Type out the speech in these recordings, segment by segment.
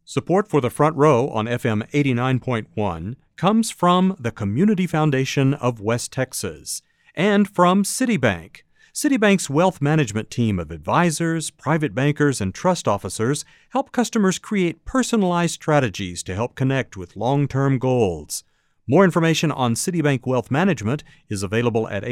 Support for the Front Row on FM 89.1 comes from the Community Foundation of West Texas and from Citibank. Citibank's wealth management team of advisors, private bankers, and trust officers help customers create personalized strategies to help connect with long-term goals. More information on Citibank Wealth Management is available at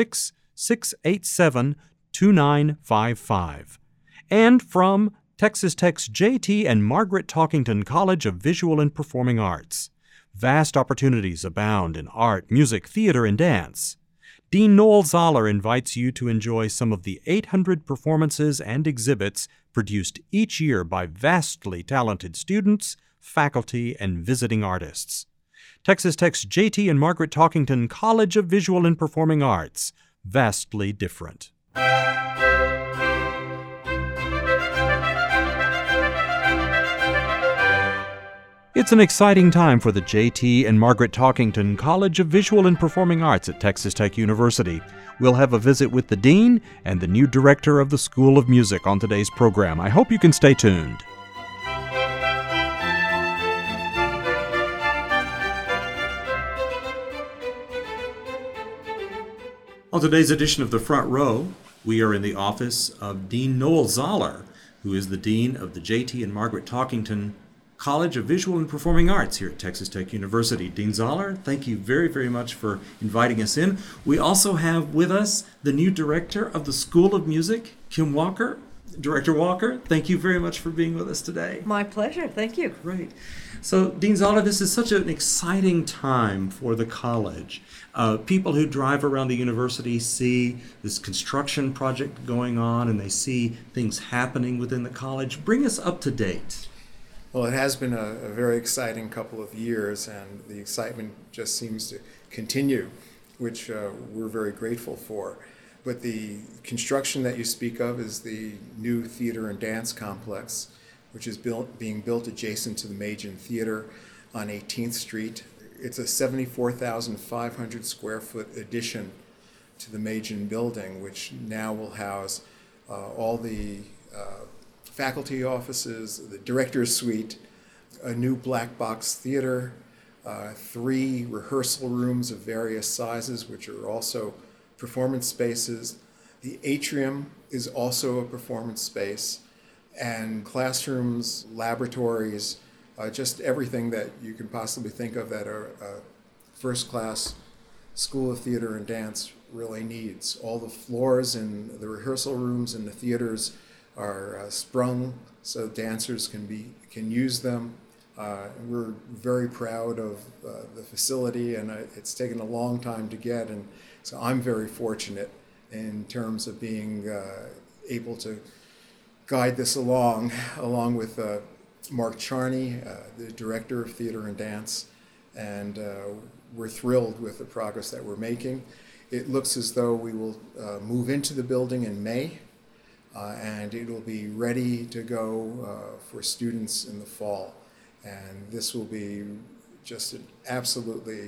806-687-2955. And from Texas Tech's J.T. and Margaret Talkington College of Visual and Performing Arts. Vast opportunities abound in art, music, theater, and dance. Dean Noel Zoller invites you to enjoy some of the 800 performances and exhibits produced each year by vastly talented students, faculty, and visiting artists. Texas Tech's J.T. and Margaret Talkington College of Visual and Performing Arts. Vastly different. It's an exciting time for the J.T. and Margaret Talkington College of Visual and Performing Arts at Texas Tech University. We'll have a visit with the dean and the new director of the School of Music on today's program. I hope you can stay tuned. On today's edition of The Front Row, we are in the office of Dean Noel Zoller, who is the dean of the J.T. and Margaret Talkington College of Visual and Performing Arts here at Texas Tech University. Dean Zoller, thank you very, very much for inviting us in. We also have with us the new director of the School of Music, Kim Walker. Director Walker, thank you very much for being with us today. My pleasure. Thank you. Great. So, Dean Zoller, this is such an exciting time for the college. People who drive around the university see this construction project going on and they see things happening within the college. Bring us up to date. Well, it has been a very exciting couple of years, and the excitement just seems to continue, which we're very grateful for. But the construction that you speak of is the new theater and dance complex, which is being built adjacent to the Machen Theater on 18th Street. It's a 74,500 square foot addition to the Machen building, which now will house all the faculty offices, the director's suite, a new black box theater, 3 rehearsal rooms of various sizes, which are also performance spaces. The atrium is also a performance space, and classrooms, laboratories, just everything that you can possibly think of that a first-class School of Theater and Dance really needs. All the floors in the rehearsal rooms and the theaters are sprung so dancers can use them. We're very proud of the facility, and it's taken a long time to get, and so I'm very fortunate in terms of being able to guide this along with Mark Charney, the director of theater and dance, and we're thrilled with the progress that we're making. It looks as though we will move into the building in May, and it will be ready to go for students in the fall. And this will be just an absolutely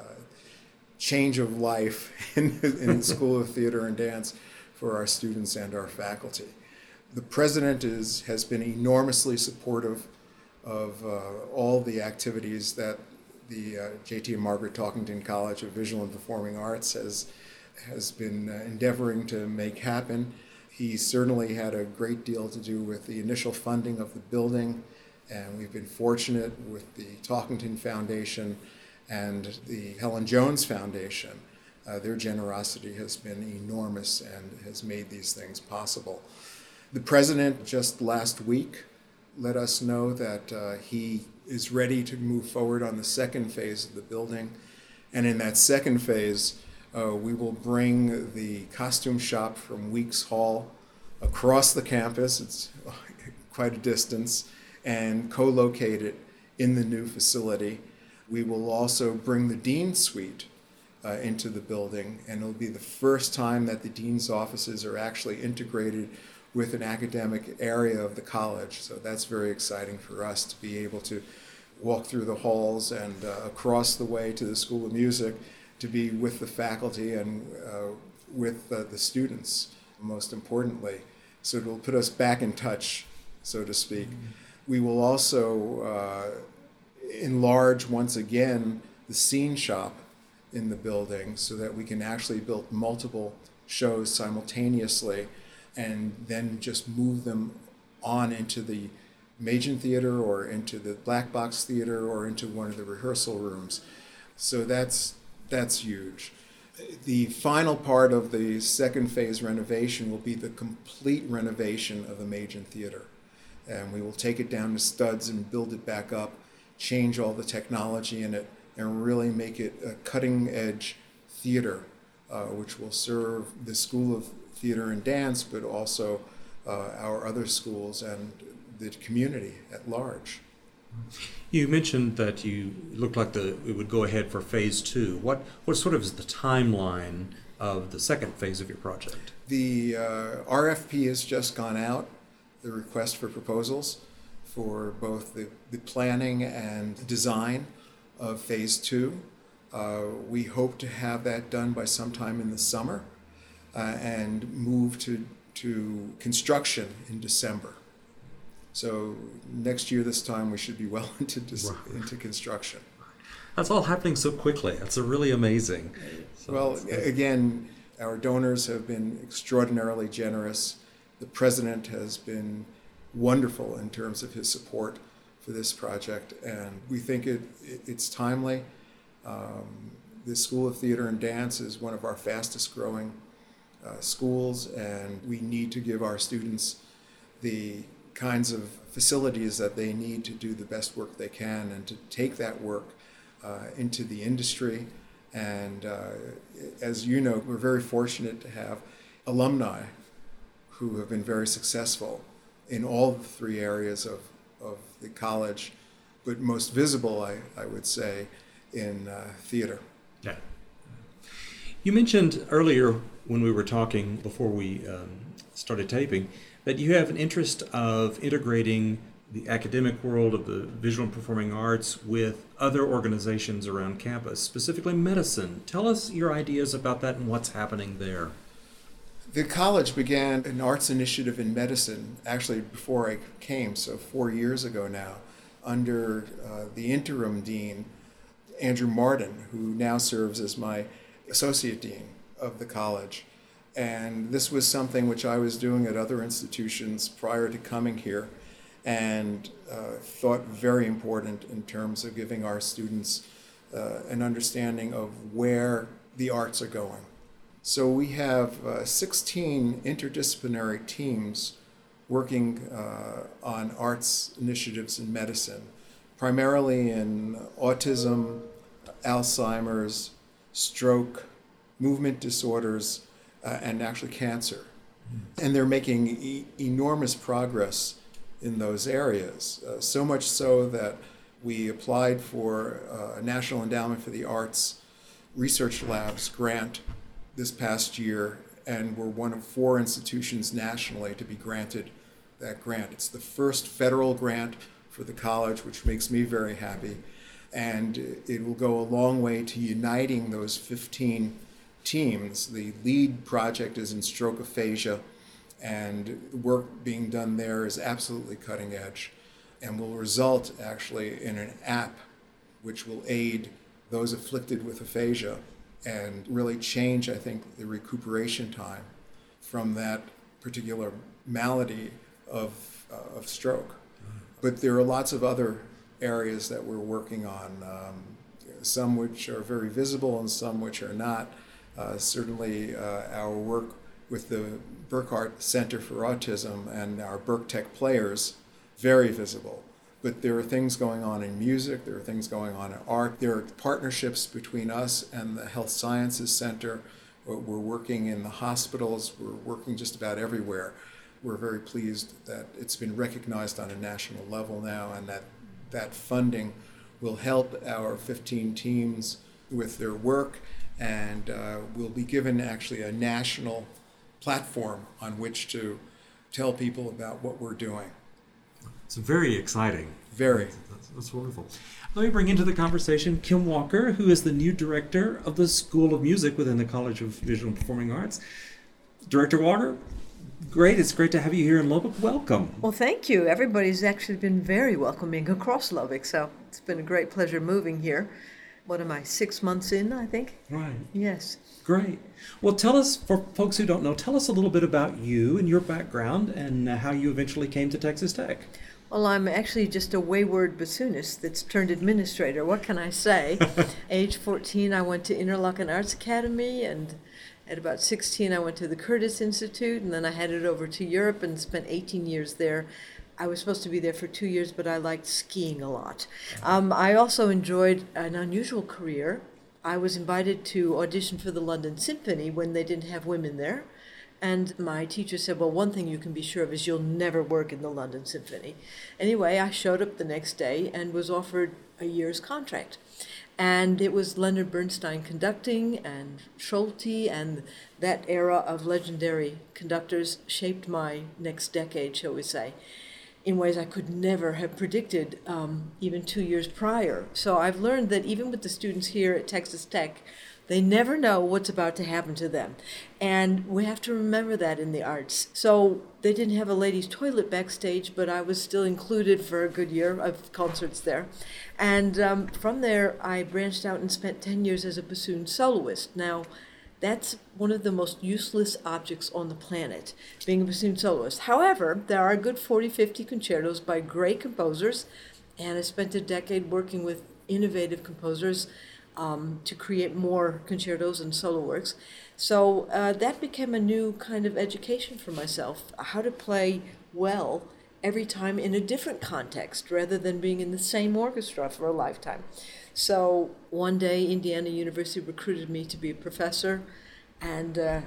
change of life in the School of Theater and Dance for our students and our faculty. The president has been enormously supportive of all the activities that the J.T. and Margaret Talkington College of Visual and Performing Arts has been endeavoring to make happen. He certainly had a great deal to do with the initial funding of the building, and we've been fortunate with the Talkington Foundation and the Helen Jones Foundation. Their generosity has been enormous and has made these things possible. The president just last week let us know that he is ready to move forward on the second phase of the building, and in that second phase, we will bring the costume shop from Weeks Hall across the campus, it's quite a distance, and co-locate it in the new facility. We will also bring the Dean's Suite into the building, and it'll be the first time that the Dean's offices are actually integrated with an academic area of the college. So that's very exciting for us to be able to walk through the halls and across the way to the School of Music to be with the faculty and with the students, most importantly. So it will put us back in touch, so to speak. We will also enlarge once again the scene shop in the building so that we can actually build multiple shows simultaneously and then just move them on into the Machen Theater or into the Black Box Theater or into one of the rehearsal rooms. So that's huge. The final part of the second phase renovation will be the complete renovation of the Machen Theater. And we will take it down to studs and build it back up, change all the technology in it, and really make it a cutting-edge theater, which will serve the School of Theater and Dance, but also our other schools and the community at large. You mentioned that you looked like it would go ahead for phase 2. What sort of is the timeline of the second phase of your project? The RFP has just gone out, the request for proposals for both the planning and design of phase 2. We hope to have that done by sometime in the summer and move to construction in December. So next year this time we should be well into construction. That's all happening so quickly. That's really amazing. Well, again, our donors have been extraordinarily generous. The president has been wonderful in terms of his support for this project, and we think it's timely. The School of Theater and Dance is one of our fastest growing schools, and we need to give our students the kinds of facilities that they need to do the best work they can and to take that work into the industry. And as you know, we're very fortunate to have alumni who have been very successful in all the 3 areas of the college, but most visible, I would say, in theater. Yeah. You mentioned earlier when we were talking before we started taping that you have an interest of integrating the academic world of the visual and performing arts with other organizations around campus, specifically medicine. Tell us your ideas about that and what's happening there. The college began an arts initiative in medicine, actually before I came, so 4 years ago now, under the interim dean, Andrew Martin, who now serves as my associate dean of the college. And this was something which I was doing at other institutions prior to coming here, and thought very important in terms of giving our students an understanding of where the arts are going. So we have 16 interdisciplinary teams working on arts initiatives in medicine, primarily in autism, Alzheimer's, stroke, movement disorders, and actually cancer. And they're making enormous progress in those areas, so much so that we applied for a National Endowment for the Arts Research Labs grant this past year, and we're one of 4 institutions nationally to be granted that grant. It's the first federal grant for the college, which makes me very happy, and it will go a long way to uniting those 15 teams. The lead project is in stroke aphasia, and work being done there is absolutely cutting edge and will result actually in an app which will aid those afflicted with aphasia and really change, I think, the recuperation time from that particular malady of stroke. But there are lots of other areas that we're working on, some which are very visible and some which are not. Certainly our work with the Burkhart Center for Autism and our BurkTech players, very visible. But there are things going on in music, there are things going on in art, there are partnerships between us and the Health Sciences Center. We're working in the hospitals, we're working just about everywhere. We're very pleased that it's been recognized on a national level now, and that funding will help our 15 teams with their work, and will be given actually a national platform on which to tell people about what we're doing. It's very exciting. Very. That's wonderful. Let me bring into the conversation Kim Walker, who is the new director of the School of Music within the College of Visual and Performing Arts. Director Walker, Great. It's great to have you here in Lubbock. Welcome. Well, thank you. Everybody's actually been very welcoming across Lubbock, so it's been a great pleasure moving here. What am I, 6 months in, I think? Right. Yes. Great. Well, tell us, for folks who don't know, tell us a little bit about you and your background and how you eventually came to Texas Tech. Well, I'm actually just a wayward bassoonist that's turned administrator. What can I say? Age 14, I went to Interlochen Arts Academy, and at about 16, I went to the Curtis Institute, and then I headed over to Europe and spent 18 years there. I was supposed to be there for 2 years, but I liked skiing a lot. I also enjoyed an unusual career. I was invited to audition for the London Symphony when they didn't have women there. And my teacher said, well, one thing you can be sure of is you'll never work in the London Symphony. Anyway, I showed up the next day and was offered a year's contract. And it was Leonard Bernstein conducting, and Scholti, and that era of legendary conductors shaped my next decade, shall we say, in ways I could never have predicted even 2 years prior. So I've learned that even with the students here at Texas Tech, they never know what's about to happen to them. And we have to remember that in the arts. So they didn't have a ladies' toilet backstage, but I was still included for a good year of concerts there. And from there, I branched out and spent 10 years as a bassoon soloist. Now, that's one of the most useless objects on the planet, being a bassoon soloist. However, there are a good 40, 50 concertos by great composers, and I spent a decade working with innovative composers to create more concertos and solo works. So that became a new kind of education for myself, how to play well every time in a different context rather than being in the same orchestra for a lifetime. So one day Indiana University recruited me to be a professor, and a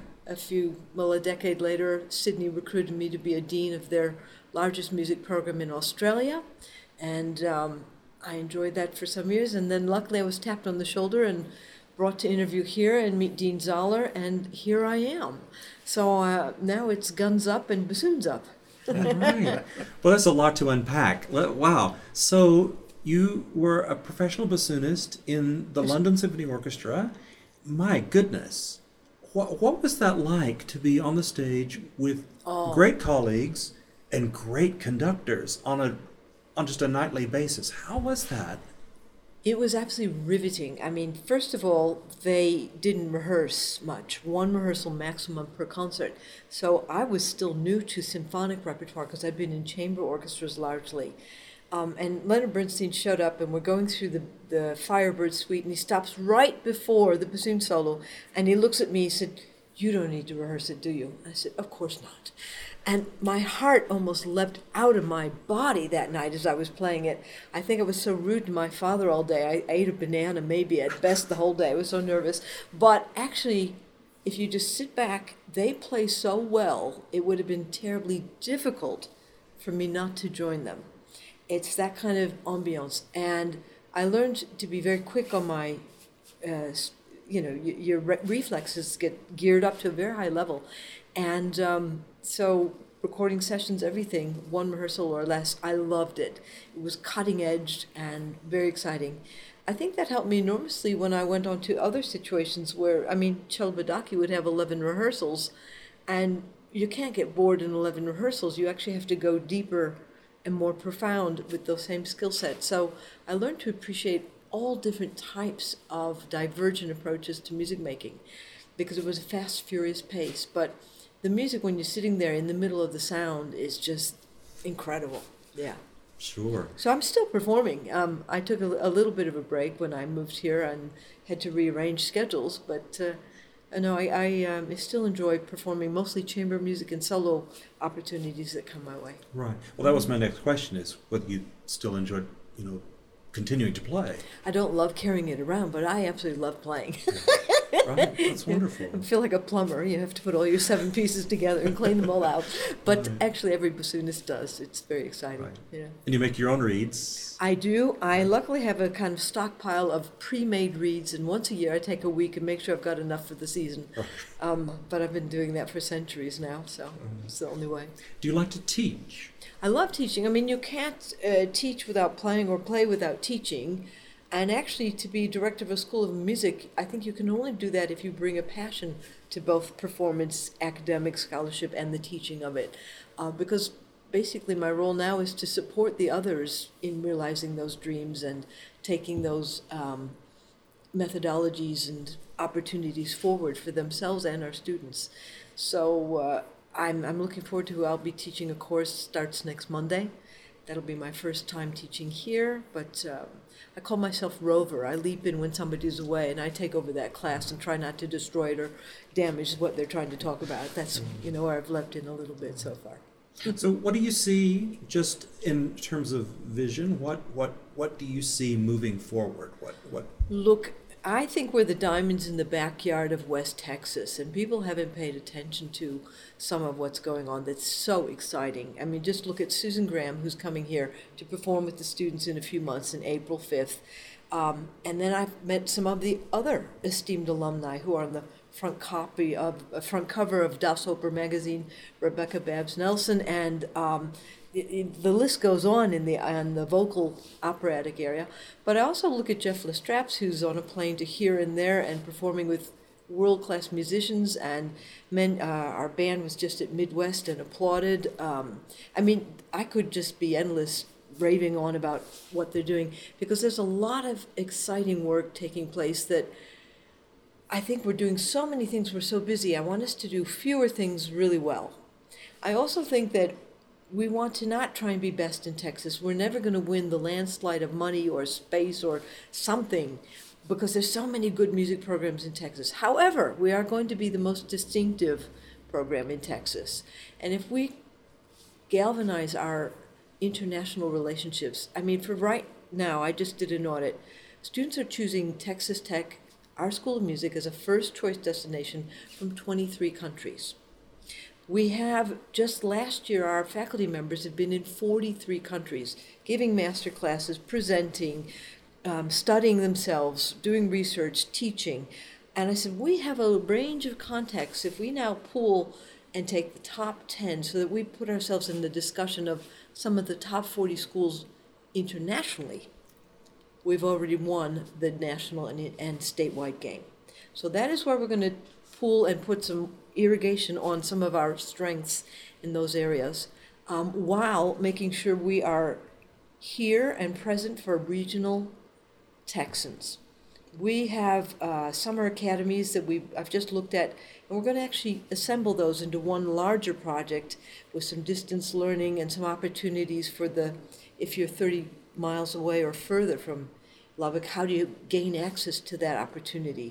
decade later, Sydney recruited me to be a dean of their largest music program in Australia, and I enjoyed that for some years, and then luckily I was tapped on the shoulder and brought to interview here and meet Dean Zoller, and here I am. So now it's guns up and bassoons up. All right. Well, that's a lot to unpack. Wow. So you were a professional bassoonist in the London Symphony Orchestra. My goodness. What was that like to be on the stage with great colleagues and great conductors on just a nightly basis? How was that? It was absolutely riveting. I mean, first of all, they didn't rehearse much, one rehearsal maximum per concert. So I was still new to symphonic repertoire because I'd been in chamber orchestras largely. And Leonard Bernstein showed up, and we're going through the Firebird Suite, and he stops right before the bassoon solo, and he looks at me, he said, "You don't need to rehearse it, do you?" I said, "Of course not." And my heart almost leapt out of my body that night as I was playing it. I think I was so rude to my father all day. I ate a banana maybe at best the whole day. I was so nervous. But actually, if you just sit back, they play so well, it would have been terribly difficult for me not to join them. It's that kind of ambiance. And I learned to be very quick on my, your reflexes get geared up to a very high level. And so recording sessions, everything, one rehearsal or less, I loved it. It was cutting edge and very exciting. I think that helped me enormously when I went on to other situations where, Chello Badacchi would have 11 rehearsals, and you can't get bored in 11 rehearsals. You actually have to go deeper and more profound with those same skill sets. So I learned to appreciate all different types of divergent approaches to music making because it was a fast, furious pace. But the music, when you're sitting there in the middle of the sound, is just incredible. Yeah. Sure. So I'm still performing. I took a little bit of a break when I moved here and had to rearrange schedules, but I still enjoy performing mostly chamber music and solo opportunities that come my way. Right. Well, that was my next question, is whether you still enjoyed, continuing to play. I don't love carrying it around, but I absolutely love playing. Right, that's wonderful. I feel like a plumber. You have to put all your 7 pieces together and clean them all out. But actually, every bassoonist does. It's very exciting. Right. Yeah. And you make your own reeds? I do. I luckily have a kind of stockpile of pre-made reeds, and once a year I take a week and make sure I've got enough for the season. But I've been doing that for centuries now, so it's the only way. Do you like to teach? I love teaching. You can't teach without playing or play without teaching. And actually, to be director of a school of music, I think you can only do that if you bring a passion to both performance, academic scholarship, and the teaching of it. Because basically my role now is to support the others in realizing those dreams and taking those methodologies and opportunities forward for themselves and our students. So I'm looking forward to who I'll be teaching a course, starts next Monday. That'll be my first time teaching here, but I call myself Rover. I leap in when somebody's away, and I take over that class and try not to destroy it or damage what they're trying to talk about. That's, where I've leapt in a little bit so far. So what do you see just in terms of vision? What do you see moving forward? What? Look, I think we're the diamonds in the backyard of West Texas, and people haven't paid attention to some of what's going on that's so exciting. I mean, just look at Susan Graham, who's coming here to perform with the students in a few months on April 5th. And then I've met some of the other esteemed alumni who are on the front cover of Das Oper magazine, Rebecca Babs Nelson, and the list goes on in the vocal operatic area. But I also look at Jeff Lestraps, who's on a plane to here and there and performing with world-class musicians, and our band was just at Midwest and applauded. I mean, I could just be endless raving on about what they're doing, because there's a lot of exciting work taking place that I think we're doing so many things, we're so busy. I want us to do fewer things really well. I also think that we want to not try and be best in Texas. We're never going to win the landslide of money or space or something, because there's so many good music programs in Texas. However, we are going to be the most distinctive program in Texas. And if we galvanize our international relationships, I mean, for right now, I just did an audit. Students are choosing Texas Tech, our School of Music, as a first choice destination from 23 countries. We have, just last year, our faculty members have been in 43 countries, giving master classes, presenting, studying themselves, doing research, teaching. And I said, we have a range of contexts. If we now pool and take the top 10 so that we put ourselves in the discussion of some of the top 40 schools internationally, we've already won the national and statewide game. So that is where we're going to pool and put some irrigation on some of our strengths in those areas, while making sure we are here and present for regional Texans. We have summer academies that I've just looked at, and we're going to actually assemble those into one larger project with some distance learning and some opportunities for if you're 30 miles away or further from Lubbock, how do you gain access to that opportunity?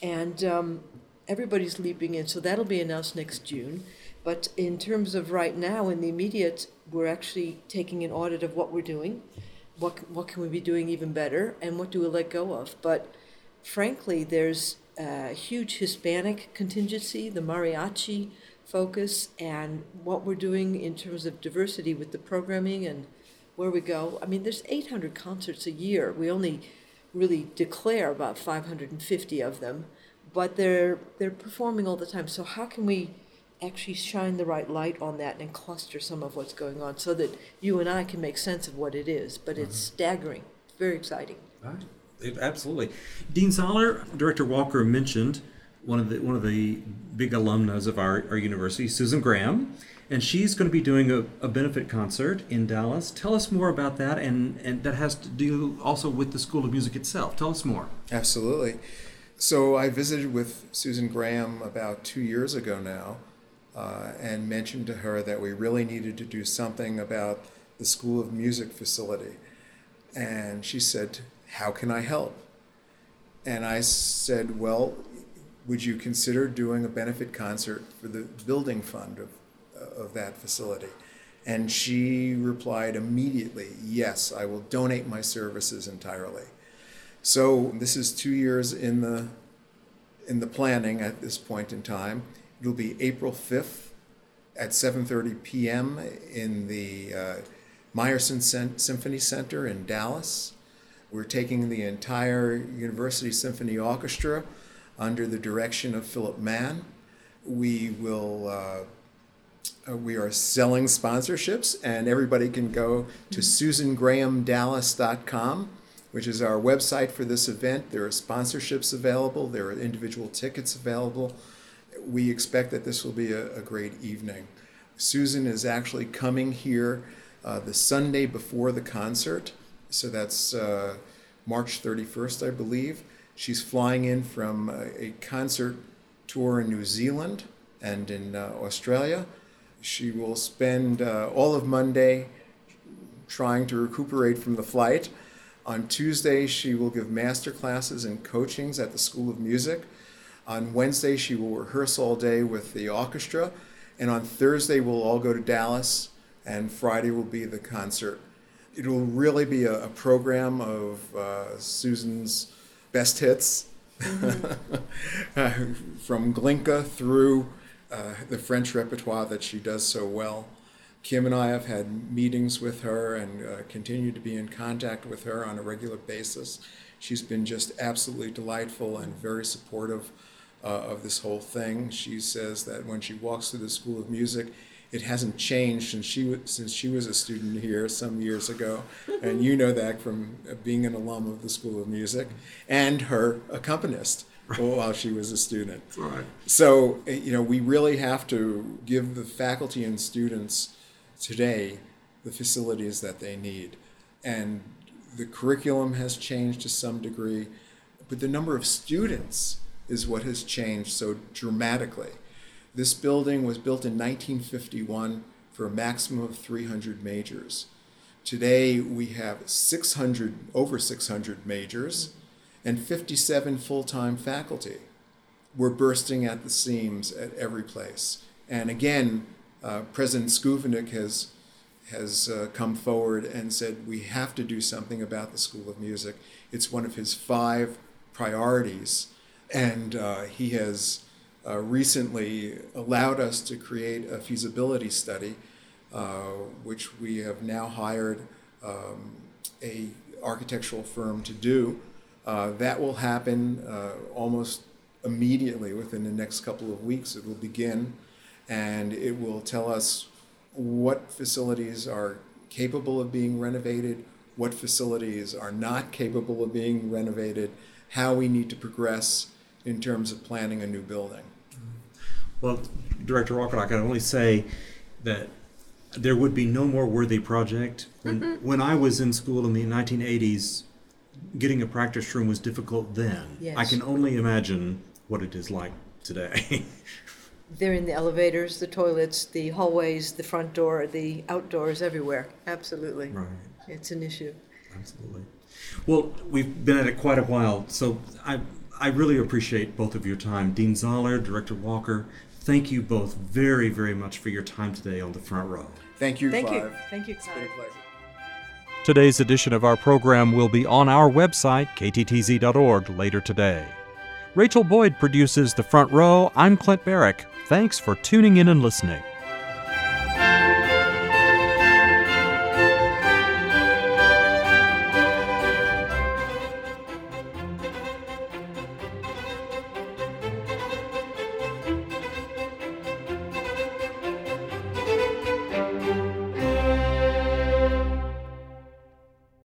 And everybody's leaping in, so that'll be announced next June. But in terms of right now, in the immediate, we're actually taking an audit of what we're doing, what can we be doing even better, and what do we let go of. But frankly, there's a huge Hispanic contingency, the mariachi focus, and what we're doing in terms of diversity with the programming and where we go. I mean, there's 800 concerts a year. We only really declare about 550 of them, but they're performing all the time. So how can we actually shine the right light on that and cluster some of what's going on so that you and I can make sense of what it is? But it's staggering. It's very exciting. Right. Absolutely. Dean Soller, Director Walker mentioned one of the big alumnus of our university, Susan Graham, and she's going to be doing a benefit concert in Dallas. Tell us more about that, and that has to do also with the School of Music itself. Tell us more. Absolutely. So I visited with Susan Graham about 2 years ago now, and mentioned to her that we really needed to do something about the School of Music facility. And she said, "How can I help?" And I said, "Well, would you consider doing a benefit concert for the building fund of that facility?" And she replied immediately, "Yes, I will donate my services entirely." So this is 2 years in the planning at this point in time. It'll be April 5th at 7:30 p.m. in the Meyerson Symphony Center in Dallas. We're taking the entire University Symphony Orchestra under the direction of Philip Mann. We are selling sponsorships, and everybody can go to susangrahamdallas.com which is our website for this event. There are sponsorships available. There are individual tickets available. We expect that this will be a great evening. Susan is actually coming here the Sunday before the concert, so that's March 31st, I believe. She's flying in from a concert tour in New Zealand and in Australia. She will spend all of Monday trying to recuperate from the flight. On Tuesday, she will give master classes and coachings at the School of Music. On Wednesday, she will rehearse all day with the orchestra. And on Thursday, we'll all go to Dallas, and Friday will be the concert. It will really be a program of Susan's best hits, from Glinka through the French repertoire that she does so well. Kim and I have had meetings with her and continue to be in contact with her on a regular basis. She's been just absolutely delightful and very supportive of this whole thing. She says that when she walks through the School of Music, it hasn't changed since she was a student here some years ago, and you know that from being an alum of the School of Music, and her accompanist while she was a student. Right. So, we really have to give the faculty and students today the facilities that they need. And the curriculum has changed to some degree, but the number of students is what has changed so dramatically. This building was built in 1951 for a maximum of 300 majors. Today we have over 600 majors and 57 full-time faculty. We're bursting at the seams at every place. And again, President Skuvenick has come forward and said we have to do something about the School of Music. It's one of his 5 priorities. And he has recently allowed us to create a feasibility study, which we have now hired a architectural firm to do. That will happen almost immediately. Within the next couple of weeks it will begin, and it will tell us what facilities are capable of being renovated, what facilities are not capable of being renovated, how we need to progress in terms of planning a new building. Well, Director Walker, I can only say that there would be no more worthy project. When I was in school in the 1980s, getting a practice room was difficult then. Yes. I can only imagine what it is like today. They're in the elevators, the toilets, the hallways, the front door, the outdoors, everywhere. Absolutely. Right. It's an issue. Absolutely. Well, we've been at it quite a while, so I really appreciate both of your time. Dean Zoller, Director Walker, thank you both very, very much for your time today on the front row. Thank you, Thank Clive. you. Thank you, It's been Clive. a pleasure. Today's edition of our program will be on our website, kttz.org, later today. Rachel Boyd produces The Front Row. I'm Clint Barrick. Thanks for tuning in and listening.